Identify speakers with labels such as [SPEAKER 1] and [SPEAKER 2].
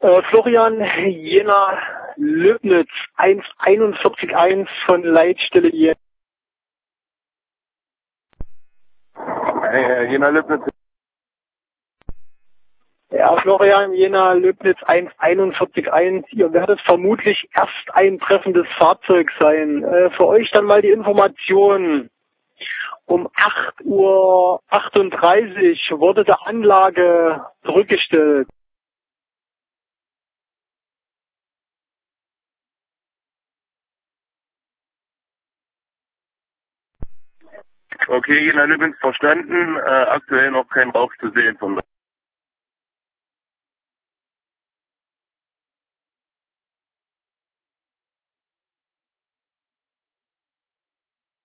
[SPEAKER 1] Florian, Jena, Löbnitz, 141 von Leitstelle Jena.
[SPEAKER 2] Jena, Löbnitz.
[SPEAKER 1] Ja, Florian, Jena, Löbnitz, 141. Ihr werdet vermutlich erst ein treffendes Fahrzeug sein. Für euch dann mal die Information. Um 8:38 Uhr wurde der Anlage zurückgestellt.
[SPEAKER 2] Okay, Jena, Löbnitz verstanden. Aktuell noch kein Rauch zu sehen von